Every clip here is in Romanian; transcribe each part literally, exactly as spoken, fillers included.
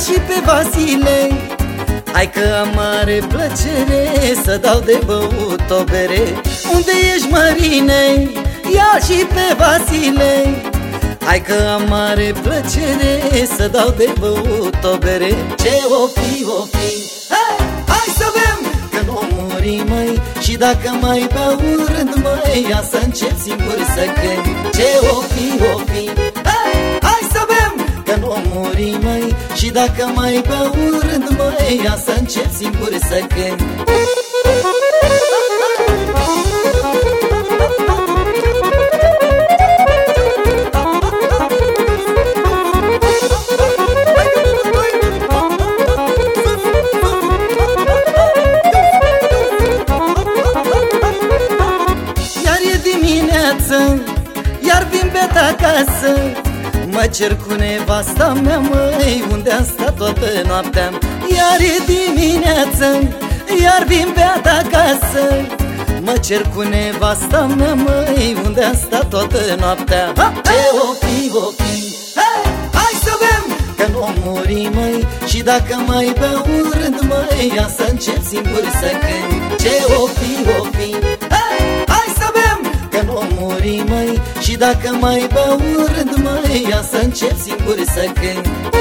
și pe Vasile. Hai că am mare plăcere să dau de băut o bere. Unde ești, Mărine? Ia și pe Vasile. Hai că am mare plăcere să dau de băut o bere. Ce o fi, o fi, hai, hai să bem, că nu muri, măi. Și dacă mai beau un rând, măi, ia să încep singur să cânt. Ce o fi, o fi, hai, hai să bem, că nu muri, măi. Și dacă mai beau un rând, măi, ia să încep singur să cânt. Iar vin beat acasă, mă cer cu nevasta mea, măi, unde am stat toată noaptea. Iar e dimineață, iar vin beat acasă, mă cer cu nevasta mea, măi, unde am stat toată noaptea. Ce o fi, o fi, hai, hai să bem, că nu muri, măi. Și dacă mai beau un rând, măi, ia să încep singur să cânt. Ce o fi, o fi, hai, hai să bem, că nu muri, măi. Și dacă mai beau un rând, măi, ia să încep singur să cânt.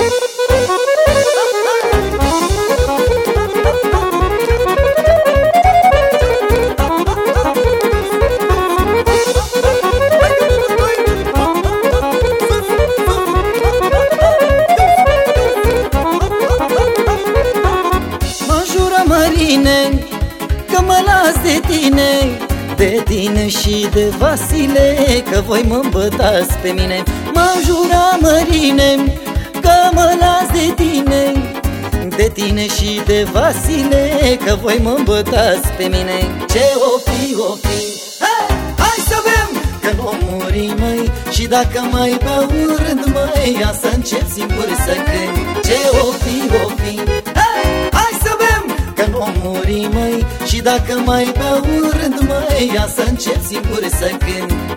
Mă jură, Mărine, că mă las de tine, de tine și de Vasile, că voi mă îmbătați pe mine. Mă jura, Mărine, că mă las de tine, de tine și de Vasile, că voi mă îmbătați pe mine. Ce o fi, o fi, hai, hai să bem, că nu muri, măi. Și dacă mai beau un rând, măi, ia să încep singur să cânt. Ce o fi, o fi, hai, hai să bem, că nu muri, măi. Și dacă mai beau un rând, măi, ia să încep singur să cânt.